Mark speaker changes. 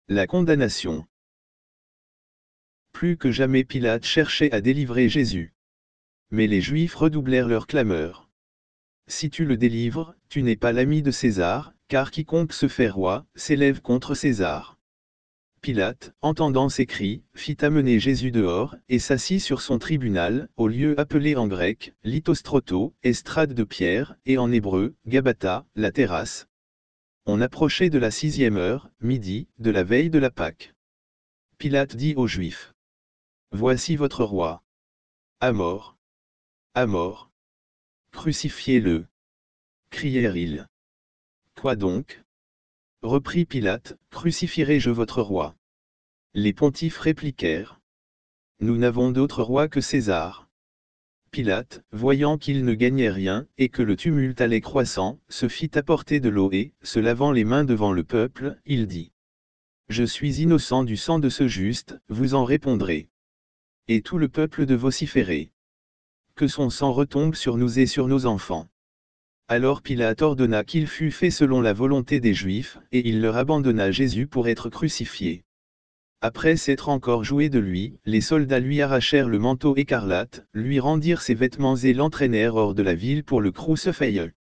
Speaker 1: La condamnation. Plus que jamais Pilate cherchait à délivrer Jésus. Mais les Juifs redoublèrent leur clameur. Si tu le délivres, tu n'es pas l'ami de César, car quiconque se fait roi, s'élève contre César. Pilate, entendant ces cris, fit amener Jésus dehors, et s'assit sur son tribunal, au lieu appelé en grec, Lithostroto, estrade de pierre, et en hébreu, Gabata, la terrasse. On approchait de la 6e heure, midi, de la veille de la Pâque. Pilate dit aux Juifs: Voici votre roi. À mort. À mort. Crucifiez-le. Crièrent-ils. Quoi donc? Reprit Pilate, crucifierai-je votre roi? Les pontifes répliquèrent: Nous n'avons d'autre roi que César. Pilate, voyant qu'il ne gagnait rien, et que le tumulte allait croissant, se fit apporter de l'eau et, se lavant les mains devant le peuple, il dit: Je suis innocent du sang de ce juste, vous en répondrez. Et tout le peuple de vociférer. Que son sang retombe sur nous et sur nos enfants. Alors Pilate ordonna qu'il fût fait selon la volonté des Juifs, et il leur abandonna Jésus pour être crucifié. Après s'être encore joué de lui, les soldats lui arrachèrent le manteau écarlate, lui rendirent ses vêtements et l'entraînèrent hors de la ville pour le crucifier.